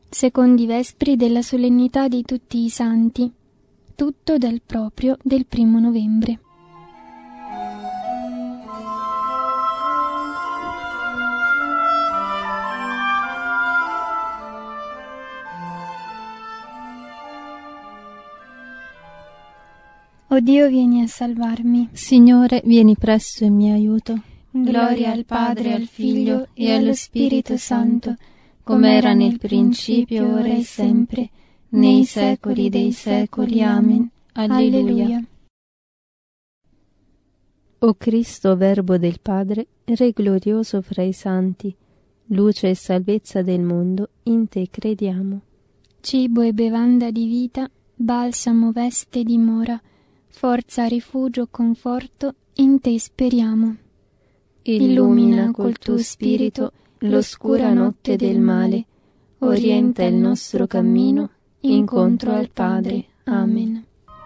secondi vespri della solennità di tutti i santi, tutto dal proprio del 1° novembre. O Dio, vieni a salvarmi. Signore, vieni presto in mio aiuto. Gloria al Padre, al Figlio e allo Spirito Santo, come era nel principio, ora e sempre, nei secoli dei secoli. Amen. Alleluia. O Cristo, Verbo del Padre, Re glorioso fra i santi, luce e salvezza del mondo, in te crediamo. Cibo e bevanda di vita, balsamo, veste, dimora, forza, rifugio, conforto, in te speriamo. Illumina col tuo spirito l'oscura notte del male, orienta il nostro cammino incontro al Padre. Amen.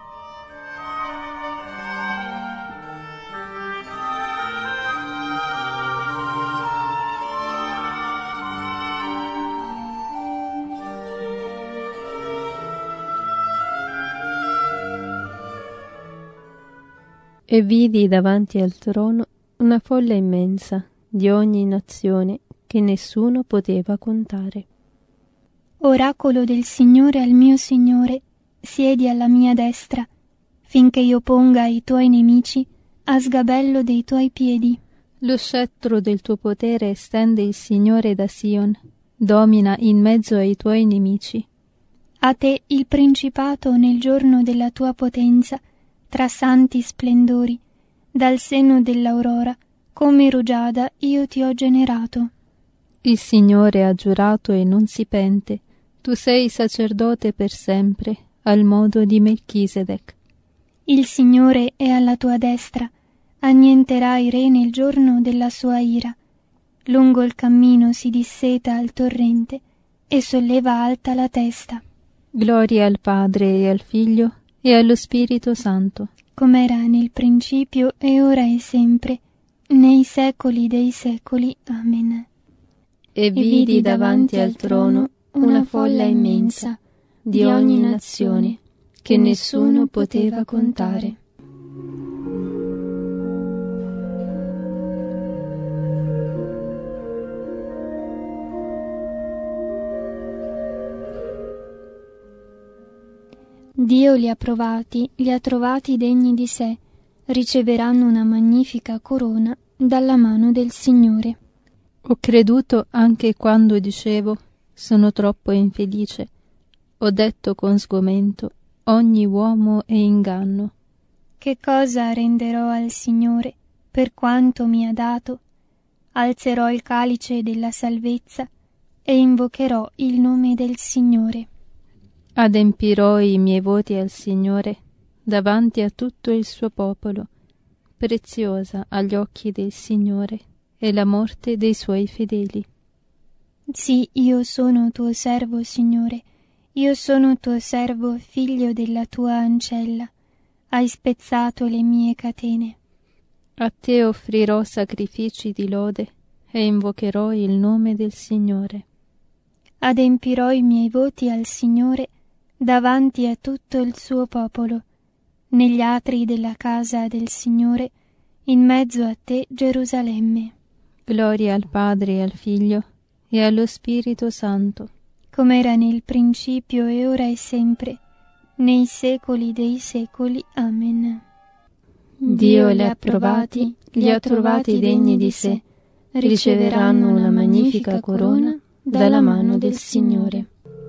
E vidi davanti al trono una folla immensa di ogni nazione che nessuno poteva contare. Oracolo del Signore al mio Signore, siedi alla mia destra, finché io ponga i tuoi nemici a sgabello dei tuoi piedi. Lo scettro del tuo potere estende il Signore da Sion, domina in mezzo ai tuoi nemici. A te il principato nel giorno della tua potenza, tra santi splendori, dal seno dell'aurora, come rugiada io ti ho generato. Il Signore ha giurato e non si pente, tu sei sacerdote per sempre, al modo di Melchisedec. Il Signore è alla tua destra, annienterà i re nel giorno della sua ira. Lungo il cammino si disseta il torrente e solleva alta la testa. Gloria al Padre e al Figlio e allo Spirito Santo, come era nel principio e ora e sempre, nei secoli dei secoli. Amen. E vidi davanti al trono una folla immensa di ogni nazione che nessuno poteva contare. Dio li ha provati, li ha trovati degni di sé, riceveranno una magnifica corona dalla mano del Signore. Ho creduto anche quando dicevo, sono troppo infelice. Ho detto con sgomento, ogni uomo è inganno. Che cosa renderò al Signore per quanto mi ha dato? Alzerò il calice della salvezza e invocherò il nome del Signore. Adempirò i miei voti al Signore davanti a tutto il suo popolo. Preziosa agli occhi del Signore è la morte dei suoi fedeli. Sì, io sono tuo servo, Signore, io sono tuo servo, figlio della tua ancella. Hai spezzato le mie catene. A te offrirò sacrifici di lode e invocherò il nome del Signore. Adempirò i miei voti al Signore davanti a tutto il suo popolo, negli atri della casa del Signore, in mezzo a te, Gerusalemme. Gloria al Padre e al Figlio e allo Spirito Santo, come era nel principio e ora e sempre, nei secoli dei secoli. Amen. Dio li ha provati, li ha trovati degni di sé, riceveranno una magnifica corona dalla mano del Signore.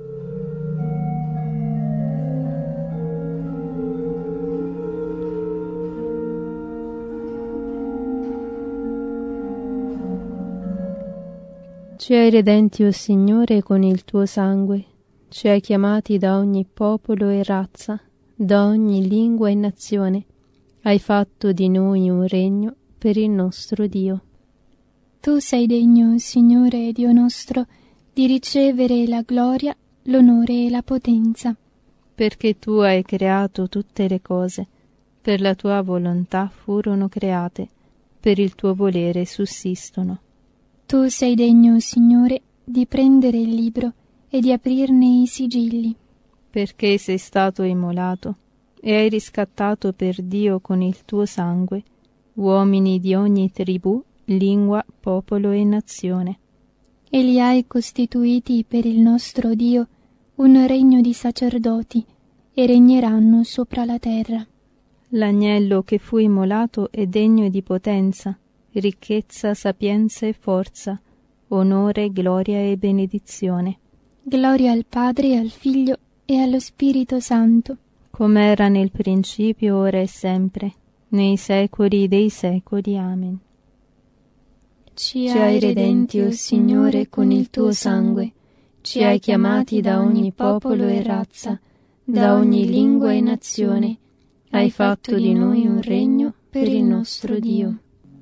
Ci hai redenti, o Signore, con il tuo sangue, ci hai chiamati da ogni popolo e razza, da ogni lingua e nazione, hai fatto di noi un regno per il nostro Dio. Tu sei degno, Signore Dio nostro, di ricevere la gloria, l'onore e la potenza. Perché tu hai creato tutte le cose, per la tua volontà furono create, per il tuo volere sussistono. Tu sei degno, Signore, di prendere il libro e di aprirne i sigilli. Perché sei stato immolato e hai riscattato per Dio con il tuo sangue uomini di ogni tribù, lingua, popolo e nazione. E li hai costituiti per il nostro Dio un regno di sacerdoti, e regneranno sopra la terra. L'agnello che fu immolato è degno di potenza, ricchezza, sapienza e forza, onore, gloria e benedizione. Gloria al Padre, al Figlio e allo Spirito Santo, come era nel principio, ora e sempre, nei secoli dei secoli. Amen. Ci hai redenti, o Signore, con il tuo sangue, ci hai chiamati da ogni popolo e razza, da ogni lingua e nazione, hai fatto di noi un regno per il nostro Dio.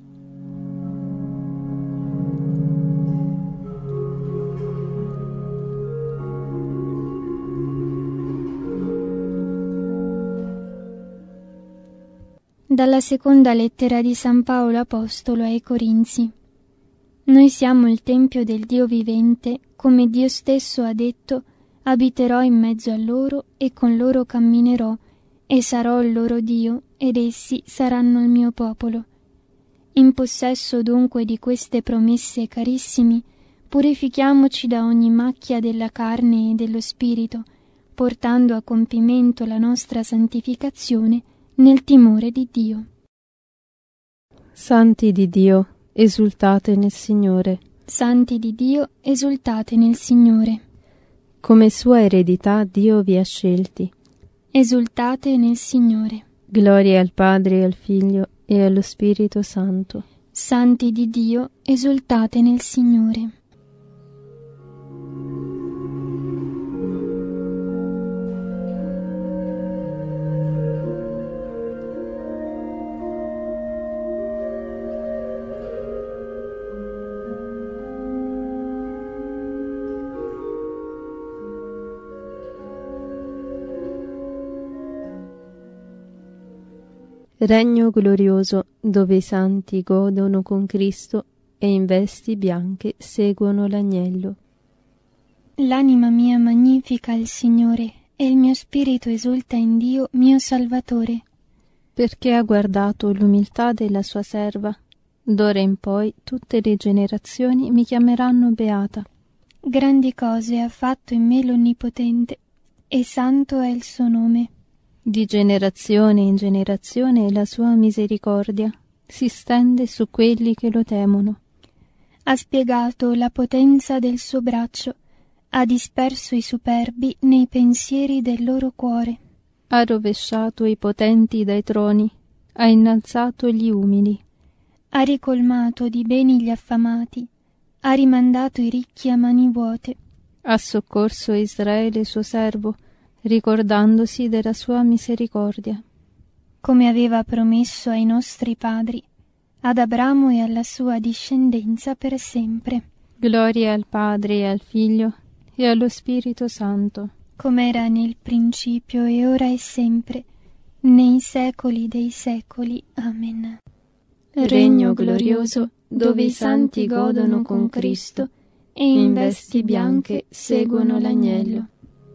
Dalla seconda lettera di San Paolo Apostolo ai Corinzi. Noi siamo il Tempio del Dio vivente, come Dio stesso ha detto: abiterò in mezzo a loro e con loro camminerò, e sarò il loro Dio, ed essi saranno il mio popolo. In possesso dunque di queste promesse, carissimi, purifichiamoci da ogni macchia della carne e dello spirito, portando a compimento la nostra santificazione nel timore di Dio. Santi di Dio, esultate nel Signore. Santi di Dio, esultate nel Signore. Come sua eredità Dio vi ha scelti. Esultate nel Signore. Gloria al Padre, al Figlio e allo Spirito Santo. Santi di Dio, esultate nel Signore. Regno glorioso, dove i santi godono con Cristo e in vesti bianche seguono l'agnello. L'anima mia magnifica il Signore, e il mio spirito esulta in Dio mio Salvatore. Perché ha guardato l'umiltà della sua serva. D'ora in poi tutte le generazioni mi chiameranno beata. Grandi cose ha fatto in me l'Onnipotente, e santo è il suo nome. Di generazione in generazione la sua misericordia si stende su quelli che lo temono. Ha spiegato la potenza del suo braccio, ha disperso i superbi nei pensieri del loro cuore. Ha rovesciato i potenti dai troni, ha innalzato gli umili. Ha ricolmato di beni gli affamati, ha rimandato i ricchi a mani vuote. Ha soccorso Israele suo servo, ricordandosi della sua misericordia. Come aveva promesso ai nostri padri, ad Abramo e alla sua discendenza per sempre. Gloria al Padre e al Figlio e allo Spirito Santo. Come era nel principio e ora e sempre, nei secoli dei secoli. Amen. Regno glorioso, dove i santi godono con Cristo e in vesti bianche seguono l'agnello.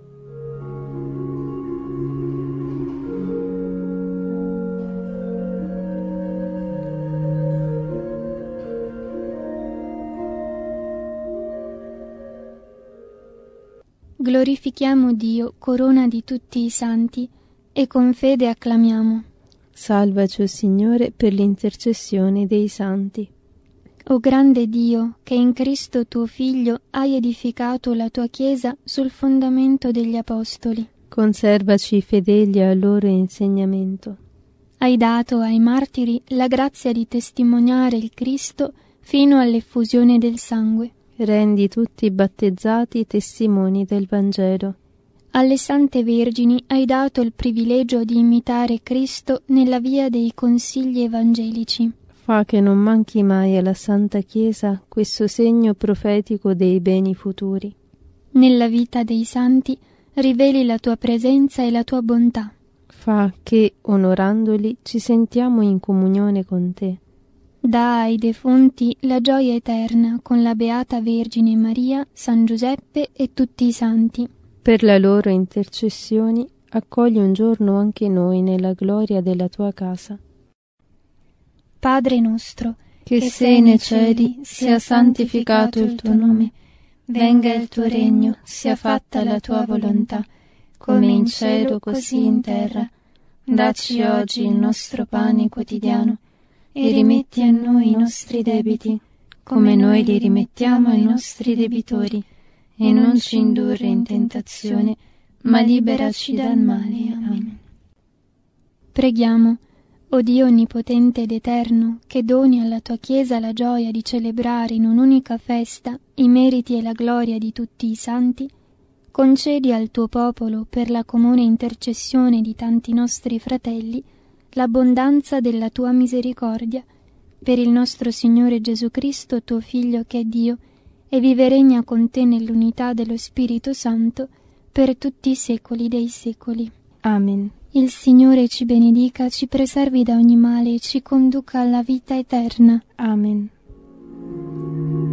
Glorifichiamo Dio, corona di tutti i santi, e con fede acclamiamo. Salvaci, o Signore, per l'intercessione dei santi. O grande Dio, che in Cristo tuo Figlio hai edificato la tua Chiesa sul fondamento degli Apostoli. Conservaci fedeli al loro insegnamento. Hai dato ai martiri la grazia di testimoniare il Cristo fino all'effusione del sangue. Rendi tutti i battezzati testimoni del Vangelo. Alle sante vergini hai dato il privilegio di imitare Cristo nella via dei consigli evangelici. Fa che non manchi mai alla Santa Chiesa questo segno profetico dei beni futuri. Nella vita dei santi riveli la tua presenza e la tua bontà. Fa che, onorandoli, ci sentiamo in comunione con te. dà ai defunti la gioia eterna con la Beata Vergine Maria, San Giuseppe e tutti i santi. Per la loro intercessioni accogli un giorno anche noi nella gloria della tua casa. Padre nostro, che sei nei cieli, sia santificato il tuo nome. Venga il tuo regno, sia fatta la tua volontà, come in cielo così in terra. Dacci oggi il nostro pane quotidiano e rimetti a noi i nostri debiti, come noi li rimettiamo ai nostri debitori, e non ci indurre in tentazione, ma liberaci dal male. Amen. Preghiamo. O Dio onnipotente ed eterno, che doni alla tua Chiesa la gioia di celebrare in un'unica festa i meriti e la gloria di tutti i santi, concedi al tuo popolo, per la comune intercessione di tanti nostri fratelli, l'abbondanza della tua misericordia, per il nostro Signore Gesù Cristo, tuo Figlio che è Dio, e vive e regna con te nell'unità dello Spirito Santo, per tutti i secoli dei secoli. Amen. Il Signore ci benedica, ci preservi da ogni male e ci conduca alla vita eterna. Amen.